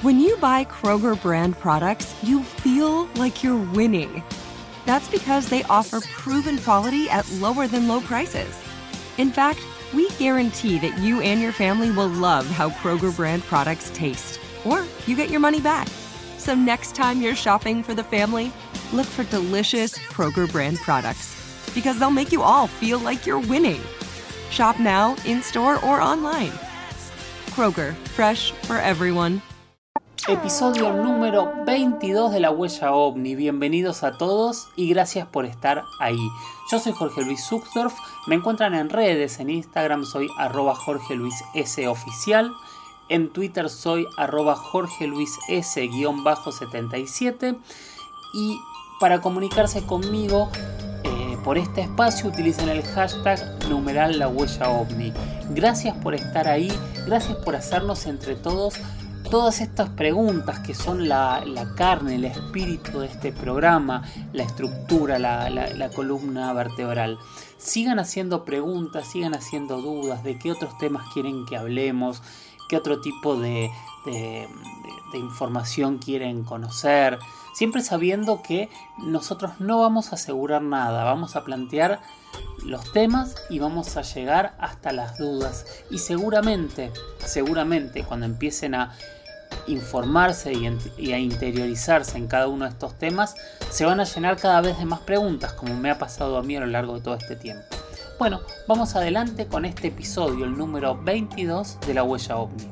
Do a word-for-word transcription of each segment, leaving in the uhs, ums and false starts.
When you buy Kroger brand products, you feel like you're winning. That's because they offer proven quality at lower than low prices. In fact, we guarantee that you and your family will love how Kroger brand products taste, or you get your money back. So next time you're shopping for the family, look for delicious Kroger brand products, because they'll make you all feel like you're winning. Shop now, in-store or online. Kroger, fresh for everyone. Episodio número veintidós de La Huella OVNI. Bienvenidos a todos y gracias por estar ahí. Yo soy Jorge Luis Zuckdorf. Me encuentran en redes, en Instagram soy arroba Jorge Luis S oficial. En Twitter soy arroba Jorge Luis S setenta y siete. Y para comunicarse conmigo eh, por este espacio utilicen el hashtag numeral La Huella OVNI. Gracias por estar ahí. Gracias por hacernos entre todos todas estas preguntas que son la, la carne, el espíritu de este programa, la estructura, la, la, la columna vertebral. Sigan haciendo preguntas, sigan haciendo dudas de qué otros temas quieren que hablemos, qué otro tipo de, de, de, de información quieren conocer. Siempre sabiendo que nosotros no vamos a asegurar nada, vamos a plantear los temas y vamos a llegar hasta las dudas. Y seguramente, seguramente cuando empiecen a informarse y, y a interiorizarse en cada uno de estos temas, se van a llenar cada vez de más preguntas, como me ha pasado a mí a lo largo de todo este tiempo. Bueno, vamos adelante con este episodio, el número veintidós de La Huella OVNI.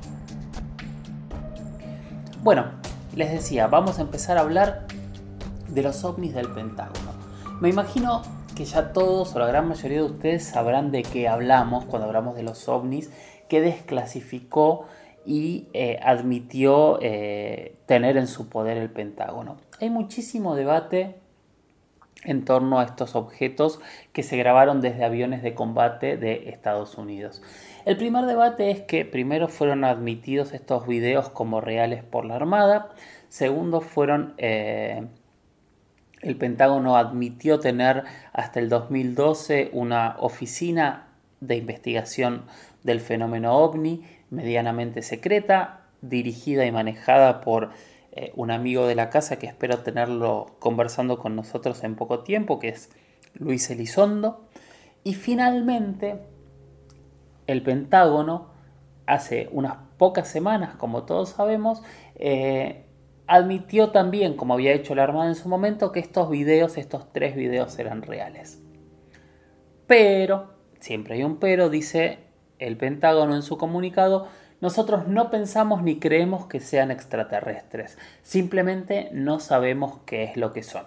Bueno, les decía, vamos a empezar a hablar de los ovnis del Pentágono. Me imagino que ya todos o la gran mayoría de ustedes sabrán de qué hablamos cuando hablamos de los ovnis que desclasificó y eh, admitió eh, tener en su poder el Pentágono. Hay muchísimo debate en torno a estos objetos que se grabaron desde aviones de combate de Estados Unidos. El primer debate es que primero fueron admitidos estos videos como reales por la Armada, segundo fueron... Eh, el Pentágono admitió tener hasta el dos mil doce una oficina de investigación del fenómeno OVNI medianamente secreta, dirigida y manejada por eh, un amigo de la casa que espero tenerlo conversando con nosotros en poco tiempo, que es Luis Elizondo. Y finalmente, el Pentágono, hace unas pocas semanas, como todos sabemos, eh, admitió también, como había hecho la Armada en su momento, que estos videos, estos tres videos eran reales. Pero, siempre hay un pero, dice el Pentágono en su comunicado, nosotros no pensamos ni creemos que sean extraterrestres, simplemente no sabemos qué es lo que son.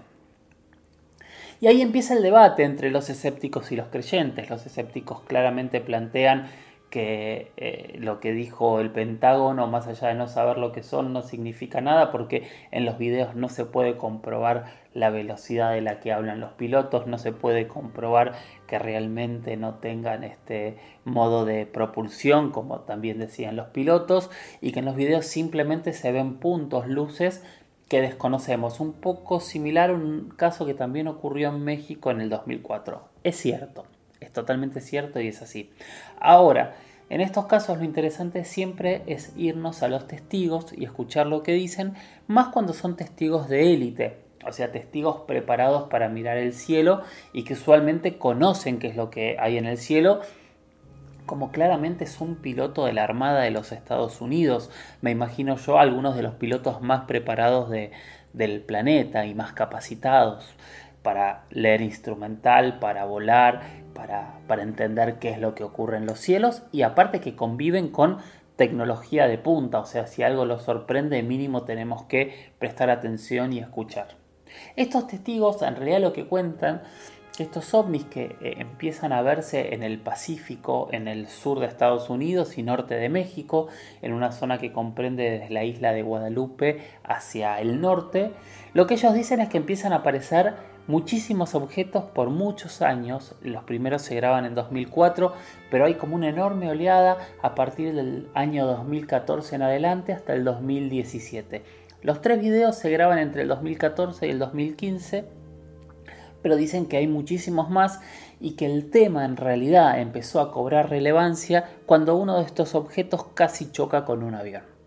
Y ahí empieza el debate entre los escépticos y los creyentes. Los escépticos claramente plantean que eh, lo que dijo el Pentágono, más allá de no saber lo que son, no significa nada porque en los videos no se puede comprobar la velocidad de la que hablan los pilotos, no se puede comprobar que realmente no tengan este modo de propulsión, como también decían los pilotos, y que en los videos simplemente se ven puntos, luces que desconocemos. Un poco similar a un caso que también ocurrió en México en el dos mil cuatro. Es cierto. Es totalmente cierto y es así. Ahora, en estos casos lo interesante siempre es irnos a los testigos y escuchar lo que dicen, más cuando son testigos de élite, o sea, testigos preparados para mirar el cielo y que usualmente conocen qué es lo que hay en el cielo, como claramente es un piloto de la Armada de los Estados Unidos. Me imagino yo algunos de los pilotos más preparados de, del planeta y más capacitados para leer instrumental, para volar, para, para entender qué es lo que ocurre en los cielos y aparte que conviven con tecnología de punta, o sea, si algo los sorprende, mínimo tenemos que prestar atención y escuchar. Estos testigos en realidad lo que cuentan, que estos ovnis que eh, empiezan a verse en el Pacífico, en el sur de Estados Unidos y norte de México, en una zona que comprende desde la isla de Guadalupe hacia el norte, lo que ellos dicen es que empiezan a aparecer muchísimos objetos por muchos años. Los primeros se graban en dos mil cuatro, pero hay como una enorme oleada a partir del año dos mil catorce en adelante hasta el dos mil diecisiete. Los tres videos se graban entre el dos mil catorce y el dos mil quince, pero dicen que hay muchísimos más y que el tema en realidad empezó a cobrar relevancia cuando uno de estos objetos casi choca con un avión.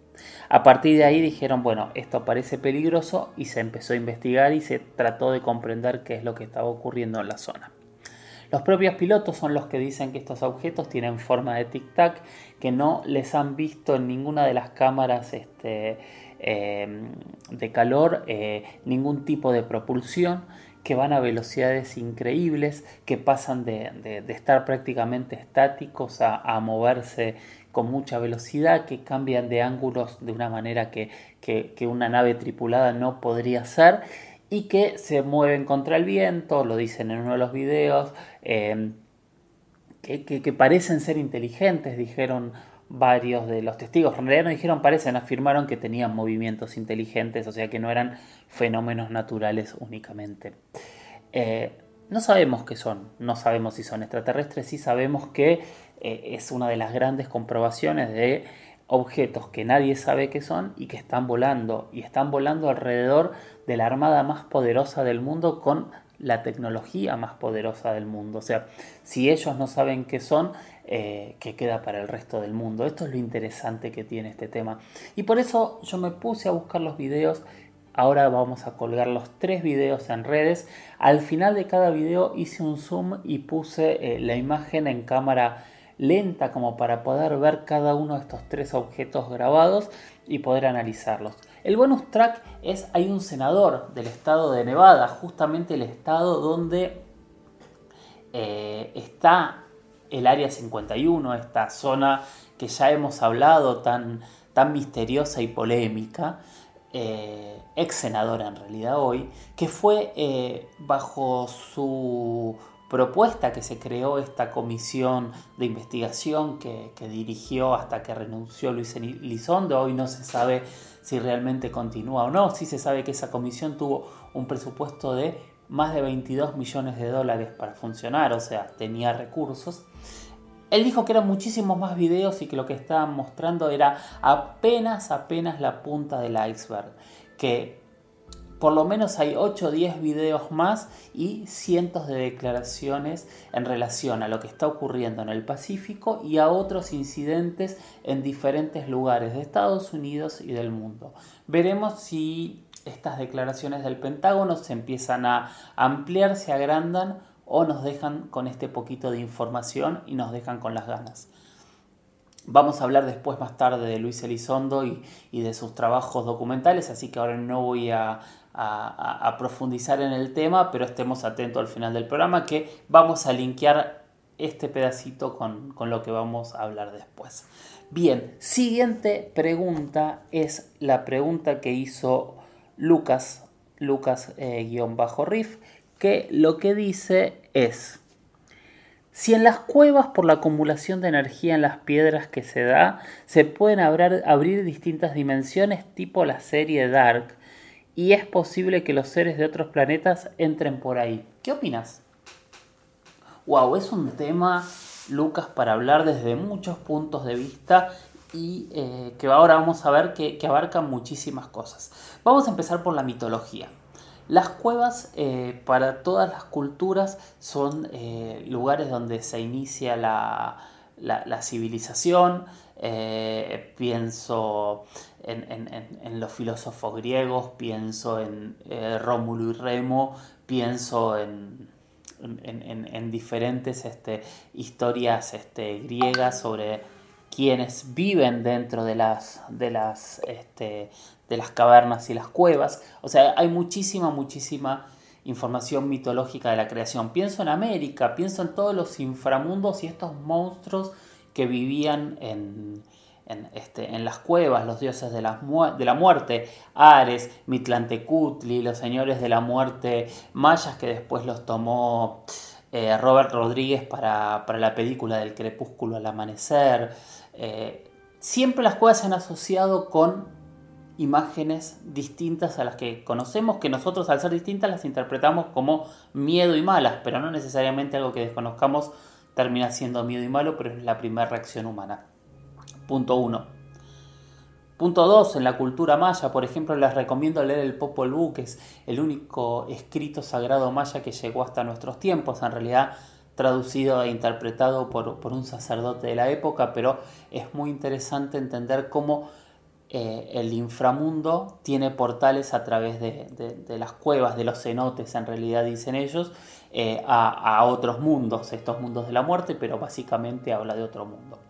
A partir de ahí dijeron, bueno, esto parece peligroso y se empezó a investigar y se trató de comprender qué es lo que estaba ocurriendo en la zona. Los propios pilotos son los que dicen que estos objetos tienen forma de tic-tac, que no les han visto en ninguna de las cámaras este, eh, de calor eh, ningún tipo de propulsión, que van a velocidades increíbles, que pasan de, de, de estar prácticamente estáticos a, a moverse con mucha velocidad, que cambian de ángulos de una manera que, que, que una nave tripulada no podría hacer, y que se mueven contra el viento, lo dicen en uno de los videos, eh, que, que, que parecen ser inteligentes, dijeron varios de los testigos. En realidad no dijeron parecen, afirmaron que tenían movimientos inteligentes, o sea que no eran fenómenos naturales únicamente. Eh, no sabemos qué son, no sabemos si son extraterrestres, sí sabemos que eh, es una de las grandes comprobaciones de objetos que nadie sabe qué son y que están volando, y están volando alrededor de la armada más poderosa del mundo con la tecnología más poderosa del mundo. O sea, si ellos no saben qué son, eh, ¿qué queda para el resto del mundo? Esto es lo interesante que tiene este tema. Y por eso yo me puse a buscar los videos. Ahora vamos a colgar los tres videos en redes. Al final de cada video hice un zoom y puse eh, la imagen en cámara lenta como para poder ver cada uno de estos tres objetos grabados y poder analizarlos. El bonus track es, hay un senador del estado de Nevada, justamente el estado donde eh, está el área cincuenta y uno, esta zona que ya hemos hablado, tan, tan misteriosa y polémica, eh, ex senadora en realidad hoy, que fue eh, bajo su propuesta que se creó esta comisión de investigación que, que dirigió hasta que renunció Luis Elizondo. Hoy no se sabe si realmente continúa o no. Sí se sabe que esa comisión tuvo un presupuesto de más de veintidós millones de dólares para funcionar, o sea, tenía recursos. Él dijo que eran muchísimos más videos y que lo que estaban mostrando era apenas, apenas la punta del iceberg, que por lo menos hay ocho o diez videos más y cientos de declaraciones en relación a lo que está ocurriendo en el Pacífico y a otros incidentes en diferentes lugares de Estados Unidos y del mundo. Veremos si estas declaraciones del Pentágono se empiezan a ampliar, se agrandan o nos dejan con este poquito de información y nos dejan con las ganas. Vamos a hablar después, más tarde, de Luis Elizondo y, y de sus trabajos documentales, así que ahora no voy a, a, a profundizar en el tema, pero estemos atentos al final del programa, que vamos a linkear este pedacito con, con lo que vamos a hablar después. Bien, siguiente pregunta es la pregunta que hizo Lucas, Lucas eh, guión bajo Riff, que lo que dice es: si en las cuevas, por la acumulación de energía en las piedras que se da, se pueden abrir, abrir distintas dimensiones tipo la serie Dark, y es posible que los seres de otros planetas entren por ahí, ¿qué opinas? Wow, es un tema, Lucas, para hablar desde muchos puntos de vista y eh, que ahora vamos a ver que, que abarca muchísimas cosas. Vamos a empezar por la mitología. Las cuevas eh, para todas las culturas son eh, lugares donde se inicia la, la, la civilización. Eh, pienso en, en, en, en los filósofos griegos, pienso en eh, Rómulo y Remo, pienso en, en, en, en diferentes este, historias este, griegas sobre quienes viven dentro de las, de las este, de las cavernas y las cuevas. O sea, hay muchísima, muchísima información mitológica de la creación. Pienso en América, pienso en todos los inframundos y estos monstruos que vivían en, en, este, en las cuevas, los dioses de la, de la muerte, Ares, Mitlantecutli, los señores de la muerte mayas, que después los tomó eh, Robert Rodríguez para, para la película del crepúsculo al amanecer. Eh, siempre las cuevas se han asociado con imágenes distintas a las que conocemos, que nosotros al ser distintas las interpretamos como miedo y malas, pero no necesariamente algo que desconozcamos termina siendo miedo y malo, pero es la primera reacción humana. Punto uno. Punto dos. En la cultura maya, por ejemplo, les recomiendo leer el Popol Vuh, que es el único escrito sagrado maya que llegó hasta nuestros tiempos, en realidad traducido e interpretado por, por un sacerdote de la época, pero es muy interesante entender cómo eh, el inframundo tiene portales a través de, de, de las cuevas, de los cenotes, en realidad dicen ellos, eh, a, a otros mundos, estos mundos de la muerte, pero básicamente habla de otro mundo.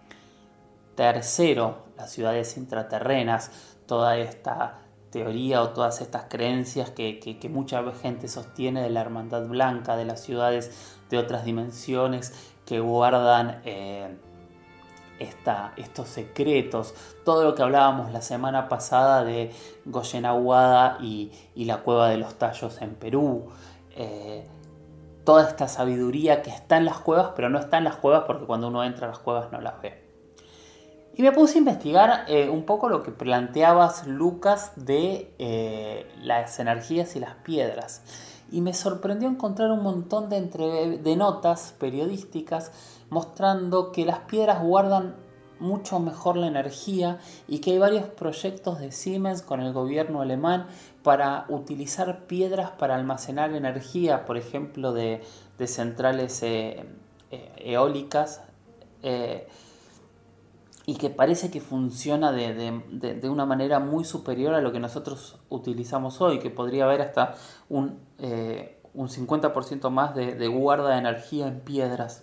Tercero, las ciudades intraterrenas, toda esta teoría o todas estas creencias que, que, que mucha gente sostiene de la hermandad blanca, de las ciudades de otras dimensiones que guardan eh, esta, estos secretos, todo lo que hablábamos la semana pasada de Goyen Aguada y, y la cueva de los tallos en Perú, eh, toda esta sabiduría que está en las cuevas, pero no está en las cuevas porque cuando uno entra a las cuevas no las ve. Y me puse a investigar eh, un poco lo que planteabas, Lucas, de eh, las energías y las piedras. Y me sorprendió encontrar un montón de, entre, de notas periodísticas mostrando que las piedras guardan mucho mejor la energía y que hay varios proyectos de Siemens con el gobierno alemán para utilizar piedras para almacenar energía, por ejemplo, de, de centrales eh, eh, eólicas, eh, y que parece que funciona de, de, de, de una manera muy superior a lo que nosotros utilizamos hoy, que podría haber hasta un, eh, un cincuenta por ciento más de, de guarda de energía en piedras.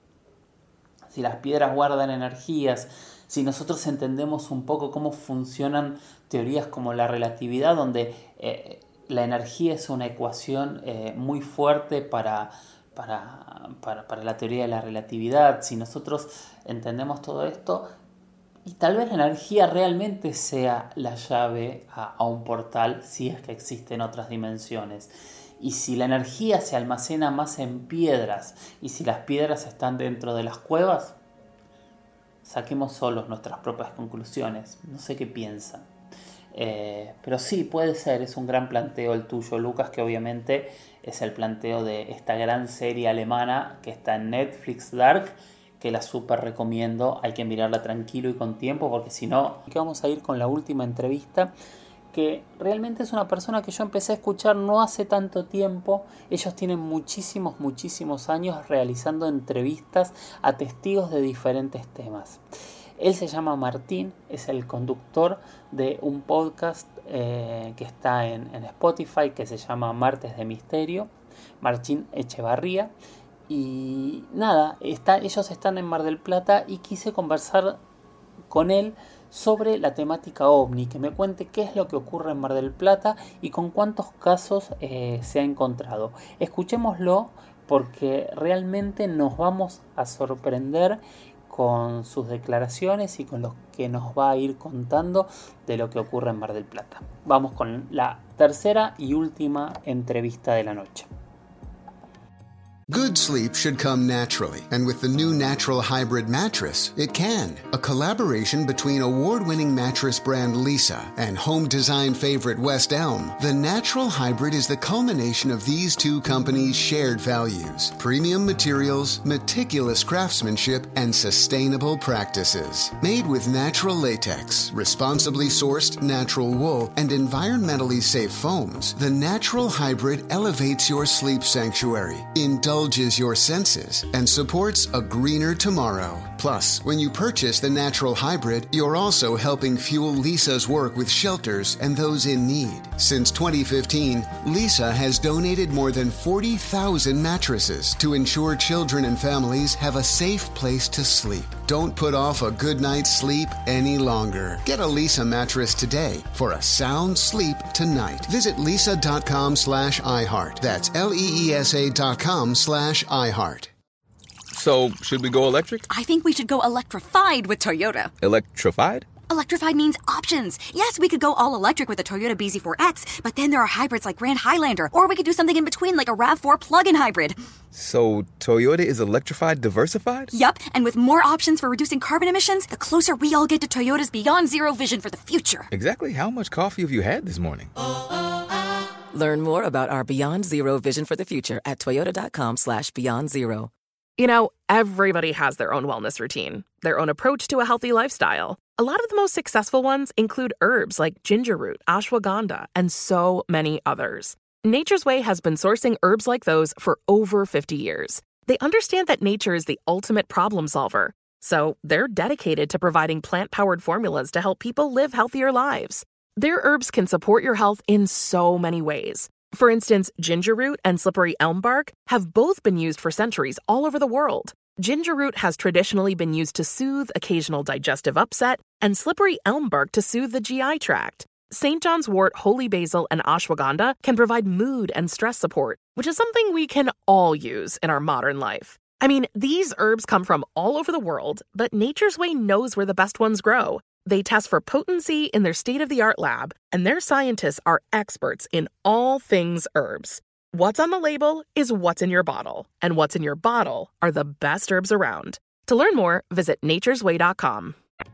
Si las piedras guardan energías, si nosotros entendemos un poco cómo funcionan teorías como la relatividad, donde eh, la energía es una ecuación eh, muy fuerte para, para, para, para la teoría de la relatividad, si nosotros entendemos todo esto, y tal vez la energía realmente sea la llave a, a un portal, si es que existen otras dimensiones. Y si la energía se almacena más en piedras, y si las piedras están dentro de las cuevas, saquemos solos nuestras propias conclusiones. No sé qué piensan. Eh, pero sí, puede ser, es un gran planteo el tuyo, Lucas, que obviamente es el planteo de esta gran serie alemana que está en Netflix, Dark, que la súper recomiendo. Hay que mirarla tranquilo y con tiempo, porque si no, vamos a ir con la última entrevista, que realmente es una persona que yo empecé a escuchar no hace tanto tiempo. Ellos tienen muchísimos, muchísimos años realizando entrevistas a testigos de diferentes temas. Él se llama Martín, es el conductor de un podcast eh, que está en, en Spotify, que se llama Martes de Misterio, Martín Echevarría. Y nada, está, ellos están en Mar del Plata y quise conversar con él sobre la temática ovni, que me cuente qué es lo que ocurre en Mar del Plata y con cuántos casos eh, se ha encontrado. Escuchémoslo porque realmente nos vamos a sorprender con sus declaraciones y con lo que nos va a ir contando de lo que ocurre en Mar del Plata. Vamos con la tercera y última entrevista de la noche. Good sleep should come naturally, and with the new Natural Hybrid mattress, it can. A collaboration between award-winning mattress brand Leesa and home design favorite West Elm, the Natural Hybrid is the culmination of these two companies' shared values: premium materials, meticulous craftsmanship, and sustainable practices. Made with natural latex, responsibly sourced natural wool, and environmentally safe foams, the Natural Hybrid elevates your sleep sanctuary, indulges your senses, and supports a greener tomorrow. Plus, when you purchase the Natural Hybrid, you're also helping fuel Leesa's work with shelters and those in need. Since twenty fifteen, Leesa has donated more than forty thousand mattresses to ensure children and families have a safe place to sleep. Don't put off a good night's sleep any longer. Get a Leesa mattress today for a sound sleep tonight. Visit leesa.com slash iHeart. That's L-E-E-S-A dot com slash iHeart. So, should we go electric? I think we should go electrified with Toyota. Electrified? Electrified means options. Yes, we could go all electric with the Toyota B Z four X, but then there are hybrids like Grand Highlander, or we could do something in between like a RAV four plug-in hybrid. So, Toyota is electrified diversified? Yup, and with more options for reducing carbon emissions, the closer we all get to Toyota's Beyond Zero vision for the future. Exactly how much coffee have you had this morning? Learn more about our Beyond Zero vision for the future at toyota.com slash beyond zero. You know, everybody has their own wellness routine, their own approach to a healthy lifestyle. A lot of the most successful ones include herbs like ginger root, ashwagandha, and so many others. Nature's Way has been sourcing herbs like those for over fifty years. They understand that nature is the ultimate problem solver. So they're dedicated to providing plant-powered formulas to help people live healthier lives. Their herbs can support your health in so many ways. For instance, ginger root and slippery elm bark have both been used for centuries all over the world. Ginger root has traditionally been used to soothe occasional digestive upset, and slippery elm bark to soothe the G I tract. Saint John's wort, holy basil, and ashwagandha can provide mood and stress support, which is something we can all use in our modern life. I mean, these herbs come from all over the world, but Nature's Way knows where the best ones grow. They test for potency in their state-of-the-art lab, and their scientists are experts in all things herbs. What's on the label is what's in your bottle, and what's in your bottle are the best herbs around. To learn more, visit natures way dot com.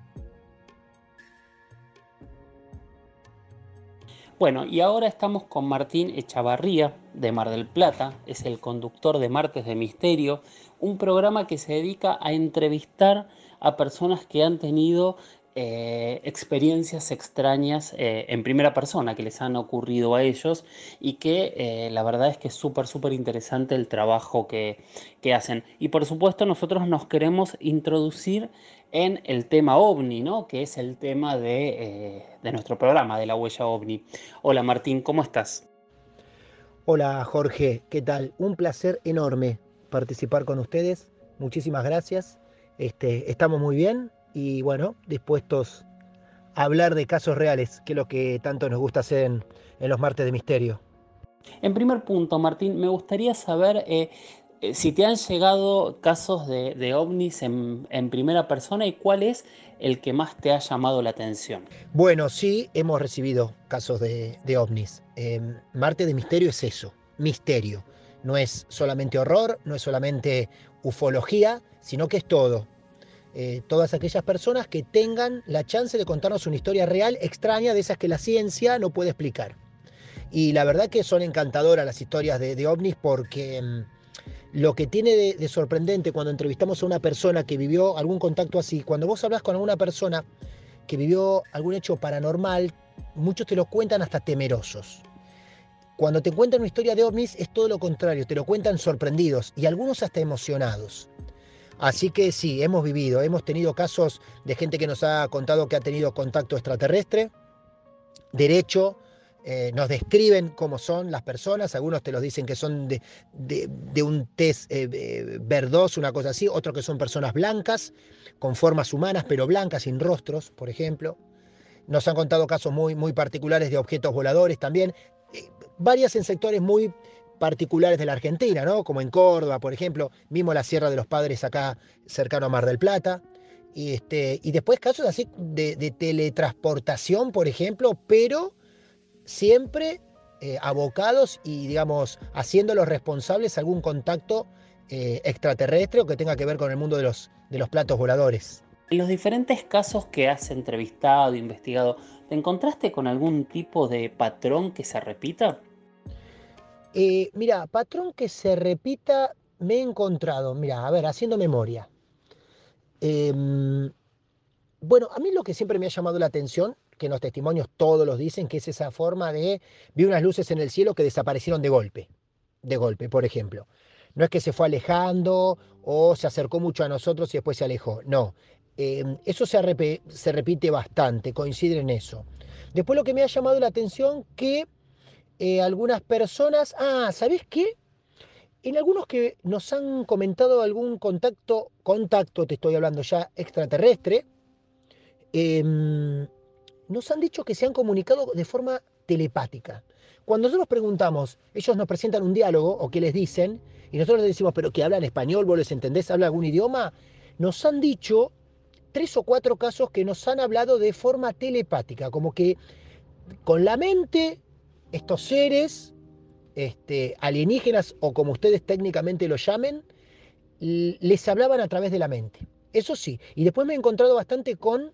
Bueno, y ahora estamos con Martín Echavarría, de Mar del Plata, es el conductor de Martes de Misterio, un programa que se dedica a entrevistar a personas que han tenido eh, experiencias extrañas eh, en primera persona, que les han ocurrido a ellos, y que eh, la verdad es que es súper, súper interesante el trabajo que, que hacen. Y por supuesto nosotros nos queremos introducir en el tema OVNI, ¿no? Que es el tema de, eh, de nuestro programa, de la huella OVNI. Hola Martín, ¿cómo estás? Hola Jorge, ¿qué tal? Un placer enorme participar con ustedes. Muchísimas gracias. Este, estamos muy bien y bueno, dispuestos a hablar de casos reales, que es lo que tanto nos gusta hacer en, en los Martes de Misterio. En primer punto, Martín, me gustaría saber eh, eh, si te han llegado casos de, de ovnis en, en primera persona y cuál es el que más te ha llamado la atención. Bueno, sí, hemos recibido casos de, de ovnis. Eh, Martes de Misterio es eso, misterio. No es solamente horror, no es solamente ufología, sino que es todo. Eh, todas aquellas personas que tengan la chance de contarnos una historia real, extraña, de esas que la ciencia no puede explicar. Y la verdad que son encantadoras las historias de, de ovnis porque mmm, lo que tiene de, de sorprendente cuando entrevistamos a una persona que vivió algún contacto así, cuando vos hablas con alguna persona que vivió algún hecho paranormal, muchos te lo cuentan hasta temerosos. Cuando te cuentan una historia de ovnis es todo lo contrario, te lo cuentan sorprendidos y algunos hasta emocionados. Así que sí, hemos vivido, hemos tenido casos de gente que nos ha contado que ha tenido contacto extraterrestre. Derecho, eh, nos describen cómo son las personas, algunos te los dicen que son de, de, de un tez eh, eh, verdoso, una cosa así, otros que son personas blancas, con formas humanas, pero blancas, sin rostros, por ejemplo. Nos han contado casos muy, muy particulares de objetos voladores también, eh, varias en sectores muy particulares de la Argentina, ¿no? Como en Córdoba, por ejemplo, mismo la Sierra de los Padres acá cercano a Mar del Plata. Y, este, y después casos así de, de teletransportación, por ejemplo, pero siempre eh, abocados y, digamos, haciéndolos responsables a algún contacto eh, extraterrestre o que tenga que ver con el mundo de los, de los platos voladores. En los diferentes casos que has entrevistado, investigado, ¿te encontraste con algún tipo de patrón que se repita? Eh, mira, patrón que se repita, me he encontrado, mira, a ver, haciendo memoria. Eh, bueno, a mí lo que siempre me ha llamado la atención, que en los testimonios todos los dicen, que es esa forma de, vi unas luces en el cielo que desaparecieron de golpe, de golpe, por ejemplo. No es que se fue alejando o se acercó mucho a nosotros y después se alejó, no. Eh, eso se, arrepe, se repite bastante, coincide en eso. Después lo que me ha llamado la atención, que Eh, algunas personas, ah, ¿sabés qué? En algunos que nos han comentado algún contacto, contacto, te estoy hablando ya, extraterrestre, eh, nos han dicho que se han comunicado de forma telepática. Cuando nosotros preguntamos, ellos nos presentan un diálogo o qué les dicen, y nosotros les decimos, pero que hablan español, vos les entendés, habla algún idioma, nos han dicho tres o cuatro casos que nos han hablado de forma telepática, como que con la mente estos seres este, alienígenas o como ustedes técnicamente lo llamen, les hablaban a través de la mente. Eso sí, y después me he encontrado bastante con,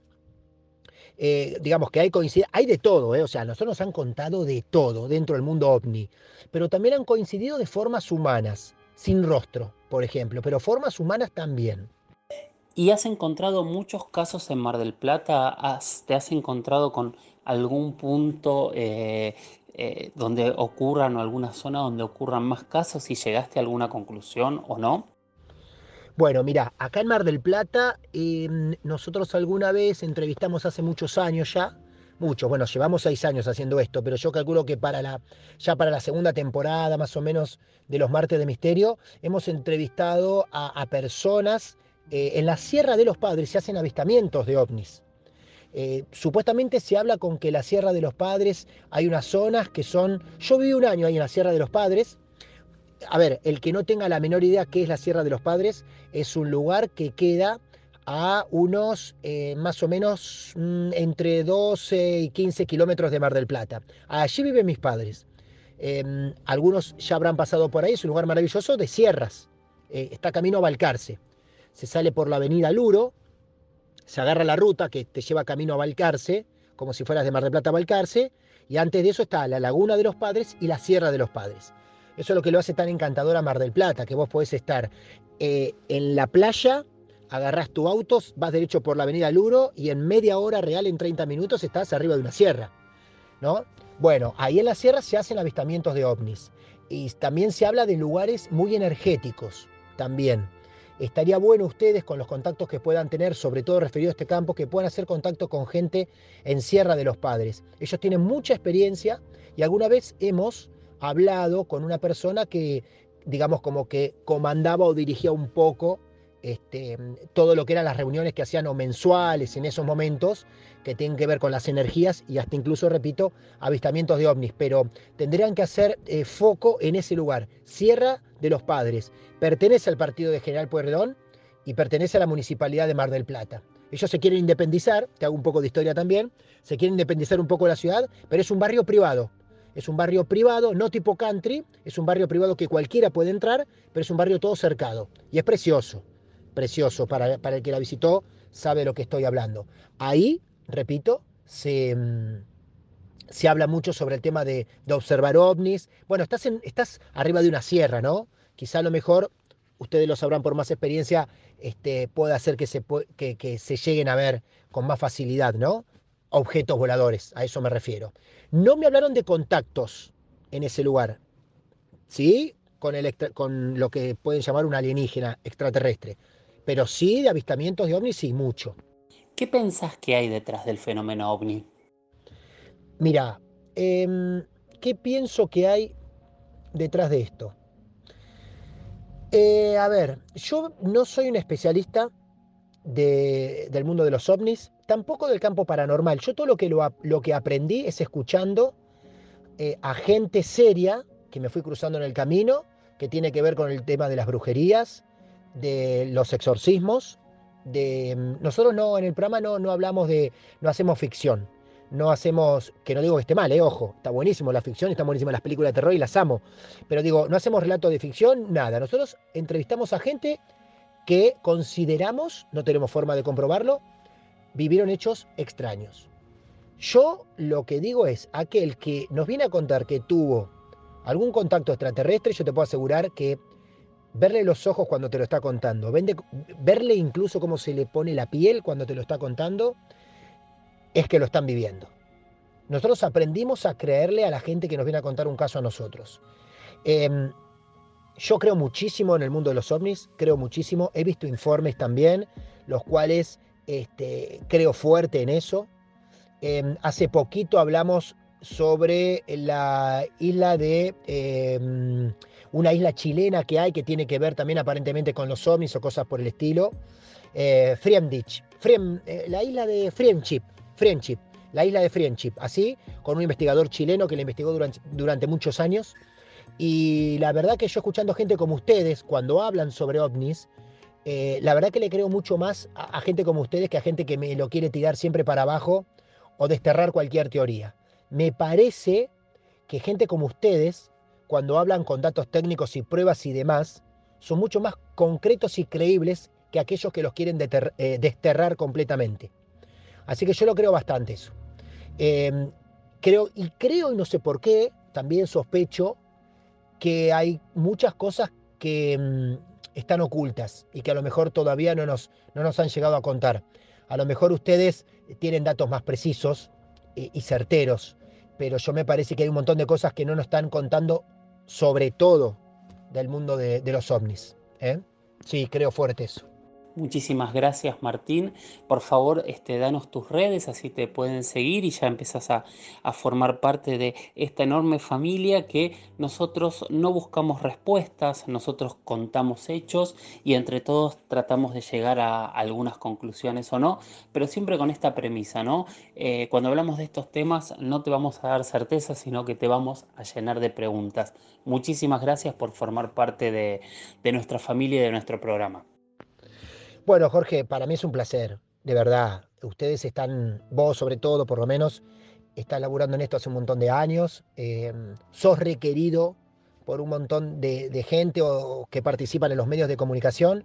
eh, digamos que hay coincidencia, hay de todo, eh, o sea, nosotros nos han contado de todo dentro del mundo ovni, pero también han coincidido de formas humanas, sin rostro, por ejemplo, pero formas humanas también. ¿Y has encontrado muchos casos en Mar del Plata? ¿Has, ¿Te has encontrado con algún punto eh, eh, donde ocurran o alguna zona donde ocurran más casos y llegaste a alguna conclusión o no? Bueno, mira, acá en Mar del Plata, eh, nosotros alguna vez entrevistamos hace muchos años ya, muchos, bueno, llevamos seis años haciendo esto, pero yo calculo que para la, ya para la segunda temporada, más o menos, de los Martes de Misterio, hemos entrevistado a, a personas. Eh, en la Sierra de los Padres se hacen avistamientos de ovnis. Eh, supuestamente se habla con que la Sierra de los Padres hay unas zonas que son... Yo viví un año ahí en la Sierra de los Padres. A ver, el que no tenga la menor idea qué es la Sierra de los Padres, es un lugar que queda a unos eh, más o menos mmm, entre doce y quince kilómetros de Mar del Plata. Allí viven mis padres. Eh, algunos ya habrán pasado por ahí, es un lugar maravilloso de sierras. Eh, está camino a Balcarce. Se sale por la avenida Luro, se agarra la ruta que te lleva camino a Balcarce, como si fueras de Mar del Plata a Balcarce, y antes de eso está la Laguna de los Padres y la Sierra de los Padres. Eso es lo que lo hace tan encantadora Mar del Plata, que vos podés estar eh, en la playa, agarrás tu auto, vas derecho por la avenida Luro y en media hora real, en treinta minutos, estás arriba de una sierra, ¿no? Bueno, ahí en la sierra se hacen avistamientos de ovnis y también se habla de lugares muy energéticos también. Estaría bueno ustedes, con los contactos que puedan tener, sobre todo referido a este campo, que puedan hacer contacto con gente en Sierra de los Padres. Ellos tienen mucha experiencia y alguna vez hemos hablado con una persona que, digamos, como que comandaba o dirigía un poco este, todo lo que eran las reuniones que hacían o mensuales en esos momentos, que tienen que ver con las energías y hasta incluso, repito, avistamientos de ovnis. Pero tendrían que hacer eh, foco en ese lugar, Sierra de los Padres. Pertenece al partido de General Pueyrredón y pertenece a la Municipalidad de Mar del Plata. Ellos se quieren independizar, te hago un poco de historia también, se quieren independizar un poco de la ciudad, pero es un barrio privado. Es un barrio privado, no tipo country, es un barrio privado que cualquiera puede entrar, pero es un barrio todo cercado. Y es precioso, precioso. Para, para el que la visitó sabe de lo que estoy hablando. Ahí, repito, se... Se habla mucho sobre el tema de, de observar ovnis. Bueno, estás, en, estás arriba de una sierra, ¿no? Quizá a lo mejor, ustedes lo sabrán por más experiencia, este, puede hacer que se, que, que se lleguen a ver con más facilidad, ¿no? Objetos voladores, a eso me refiero. No me hablaron de contactos en ese lugar, ¿sí? Con, el extra, con lo que pueden llamar un alienígena extraterrestre. Pero sí de avistamientos de ovnis, sí, mucho. ¿Qué pensás que hay detrás del fenómeno ovni? Mira, eh, ¿qué pienso que hay detrás de esto? Eh, a ver, yo no soy un especialista de, del mundo de los ovnis, tampoco del campo paranormal. Yo todo lo que, lo, lo que aprendí es escuchando eh, a gente seria que me fui cruzando en el camino, que tiene que ver con el tema de las brujerías, de los exorcismos. De, nosotros no, en el programa no, no hablamos de, no hacemos ficción. No hacemos, que no digo que esté mal, eh, ojo, está buenísimo la ficción, están buenísimas las películas de terror y las amo, pero digo, no hacemos relatos de ficción, nada. Nosotros entrevistamos a gente que consideramos, no tenemos forma de comprobarlo, vivieron hechos extraños. Yo lo que digo es, aquel que nos viene a contar que tuvo algún contacto extraterrestre, yo te puedo asegurar que verle los ojos cuando te lo está contando, verle incluso cómo se le pone la piel cuando te lo está contando, es que lo están viviendo. Nosotros aprendimos a creerle a la gente que nos viene a contar un caso a nosotros. Eh, yo creo muchísimo en el mundo de los ovnis, creo muchísimo. He visto informes también, los cuales este, creo fuerte en eso. Eh, hace poquito hablamos sobre la isla de... Eh, una isla chilena que hay que tiene que ver también aparentemente con los ovnis o cosas por el estilo. Eh, Friendship, Friem, eh, la isla de Friendship. Friendship, la isla de Friendship, así, con un investigador chileno que la investigó durante, durante muchos años. Y la verdad que yo escuchando gente como ustedes, cuando hablan sobre ovnis, eh, la verdad que le creo mucho más a, a gente como ustedes que a gente que me lo quiere tirar siempre para abajo o desterrar cualquier teoría. Me parece que gente como ustedes, cuando hablan con datos técnicos y pruebas y demás, son mucho más concretos y creíbles que aquellos que los quieren deter, eh, desterrar completamente. Así que yo lo creo bastante eso. Eh, creo, y creo, y no sé por qué, también sospecho que hay muchas cosas que mmm, están ocultas y que a lo mejor todavía no nos, no nos han llegado a contar. A lo mejor ustedes tienen datos más precisos y, y certeros, pero yo me parece que hay un montón de cosas que no nos están contando, sobre todo del mundo de, de los ovnis, ¿eh? Sí, creo fuerte eso. Muchísimas gracias, Martín. Por favor, este, danos tus redes, así te pueden seguir y ya empezás a, a formar parte de esta enorme familia que nosotros no buscamos respuestas, nosotros contamos hechos y entre todos tratamos de llegar a algunas conclusiones o no, pero siempre con esta premisa, ¿no? Eh, cuando hablamos de estos temas no te vamos a dar certeza, sino que te vamos a llenar de preguntas. Muchísimas gracias por formar parte de, de nuestra familia y de nuestro programa. Bueno, Jorge, para mí es un placer, de verdad. Ustedes están, vos sobre todo, por lo menos, estás laburando en esto hace un montón de años. Eh, sos requerido por un montón de, de gente o, que participan en los medios de comunicación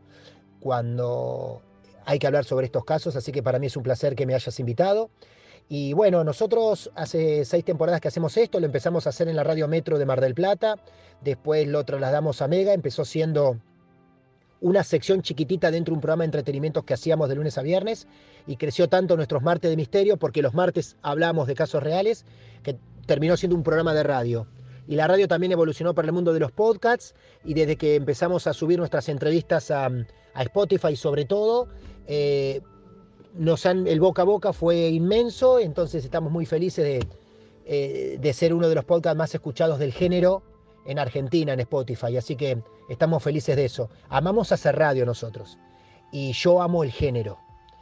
cuando hay que hablar sobre estos casos, así que para mí es un placer que me hayas invitado. Y bueno, nosotros hace seis temporadas que hacemos esto, lo empezamos a hacer en la Radio Metro de Mar del Plata, después lo trasladamos a Mega, empezó siendo una sección chiquitita dentro de un programa de entretenimientos que hacíamos de lunes a viernes y creció tanto nuestros martes de misterio porque los martes hablábamos de casos reales que terminó siendo un programa de radio. Y la radio también evolucionó para el mundo de los podcasts y desde que empezamos a subir nuestras entrevistas a, a Spotify sobre todo, eh, nos han, el boca a boca fue inmenso, entonces estamos muy felices de, eh, de ser uno de los podcasts más escuchados del género en Argentina, en Spotify, así que estamos felices de eso. Amamos hacer radio nosotros, y yo amo el género.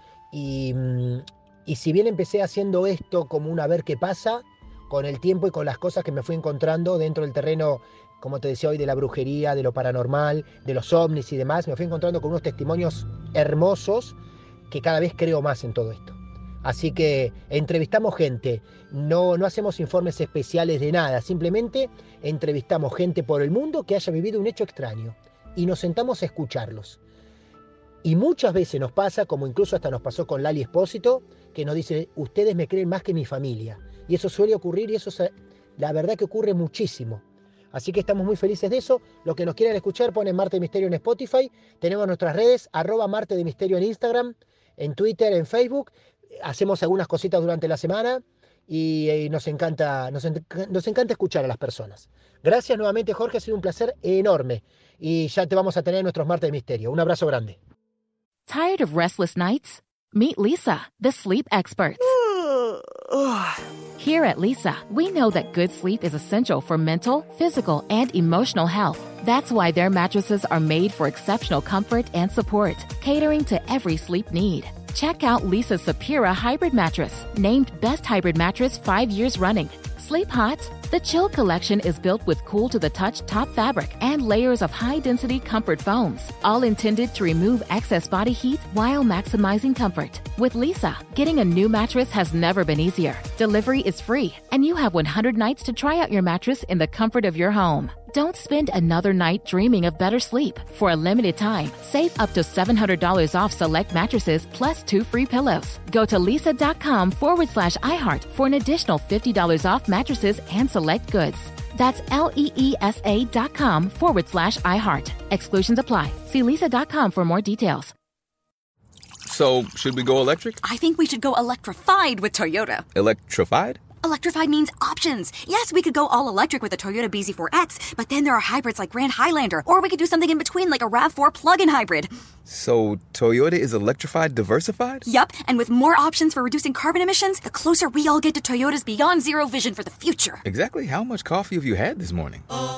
Y, y si bien empecé haciendo esto como un a ver qué pasa, con el tiempo y con las cosas que me fui encontrando dentro del terreno, como te decía hoy, de la brujería, de lo paranormal, de los ovnis y demás, me fui encontrando con unos testimonios hermosos que cada vez creo más en todo esto. Así que entrevistamos gente, no, no hacemos informes especiales de nada, simplemente entrevistamos gente por el mundo que haya vivido un hecho extraño y nos sentamos a escucharlos. Y muchas veces nos pasa, como incluso hasta nos pasó con Lali Espósito, que nos dice, ustedes me creen más que mi familia. Y eso suele ocurrir y eso es, la verdad que ocurre muchísimo. Así que estamos muy felices de eso. Los que nos quieran escuchar ponen Marte de Misterio en Spotify. Tenemos nuestras redes, arroba Marte de Misterio en Instagram, en Twitter, en Facebook. Hacemos algunas cositas durante la semana y, y nos, encanta, nos, nos encanta escuchar a las personas. Gracias nuevamente, Jorge, ha sido un placer enorme. Y ya te vamos a tener en nuestros Martes de Misterio. Un abrazo grande. Tired of restless nights? Meet Lisa, the sleep experts. Here at Lisa, we know that good sleep is essential for mental, physical, and emotional health. That's why their mattresses are made for exceptional comfort and support, catering to every sleep need. Check out Lisa's Sapira Hybrid Mattress, named Best Hybrid Mattress five years running. Sleep hot? The Chill Collection is built with cool-to-the-touch top fabric and layers of high-density comfort foams, all intended to remove excess body heat while maximizing comfort. With Lisa, getting a new mattress has never been easier. Delivery is free, and you have one hundred nights to try out your mattress in the comfort of your home. Don't spend another night dreaming of better sleep. For a limited time, save up to seven hundred dollars off select mattresses plus two free pillows. Go to lisa.com forward slash iHeart for an additional fifty dollars off mattresses and select goods. That's L-E-E-S-A dot com forward slash iHeart. Exclusions apply. See lisa dot com for more details. So, should we go electric? I think we should go electrified with Toyota. Electrified? Electrified means options. Yes, we could go all electric with the Toyota B Z four X, but then there are hybrids like Grand Highlander, or we could do something in between like a RAV four plug-in hybrid. So, Toyota is electrified diversified? Yup, and with more options for reducing carbon emissions, the closer we all get to Toyota's Beyond Zero vision for the future. Exactly how much coffee have you had this morning?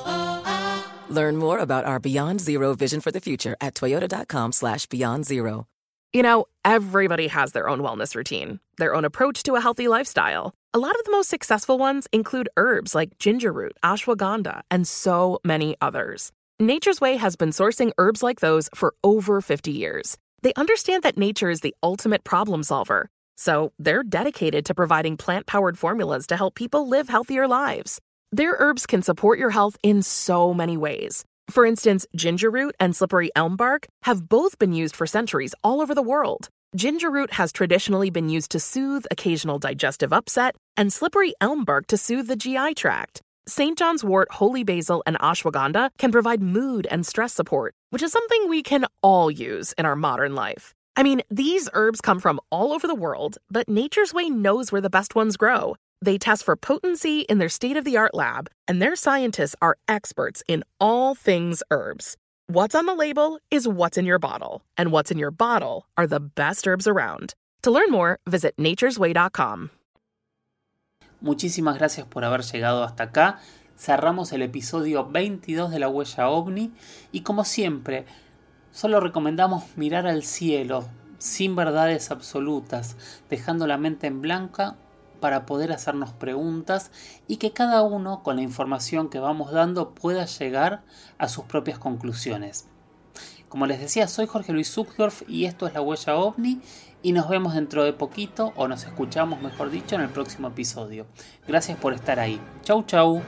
Learn more about our Beyond Zero vision for the future at toyota.com slash beyond zero. You know, everybody has their own wellness routine, their own approach to a healthy lifestyle. A lot of the most successful ones include herbs like ginger root, ashwagandha, and so many others. Nature's Way has been sourcing herbs like those for over fifty years. They understand that nature is the ultimate problem solver, so they're dedicated to providing plant-powered formulas to help people live healthier lives. Their herbs can support your health in so many ways. For instance, ginger root and slippery elm bark have both been used for centuries all over the world. Ginger root has traditionally been used to soothe occasional digestive upset, and slippery elm bark to soothe the G I tract. Saint John's wort, holy basil, and ashwagandha can provide mood and stress support, which is something we can all use in our modern life. I mean, these herbs come from all over the world, but Nature's Way knows where the best ones grow. They test for potency in their state-of-the-art lab, and their scientists are experts in all things herbs. What's on the label is what's in your bottle, and what's in your bottle are the best herbs around. To learn more, visit nature's way dot com. Muchísimas gracias por haber llegado hasta acá. Cerramos el episodio veintidós de La Huella OVNI y como siempre, solo recomendamos mirar al cielo sin verdades absolutas, dejando la mente en blanca para poder hacernos preguntas y que cada uno, con la información que vamos dando, pueda llegar a sus propias conclusiones. Como les decía, soy Jorge Luis Zuckdorf y esto es La Huella OVNI y nos vemos dentro de poquito, o nos escuchamos mejor dicho, en el próximo episodio. Gracias por estar ahí. Chau chau.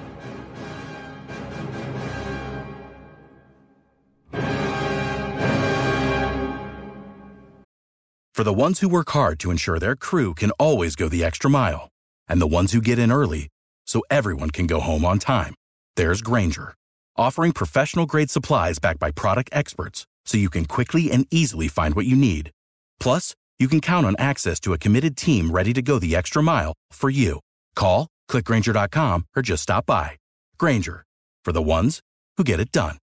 For the ones who work hard to ensure their crew can always go the extra mile, and the ones who get in early so everyone can go home on time, there's Grainger, offering professional-grade supplies backed by product experts so you can quickly and easily find what you need. Plus, you can count on access to a committed team ready to go the extra mile for you. Call, click Grainger dot com, or just stop by. Grainger, for the ones who get it done.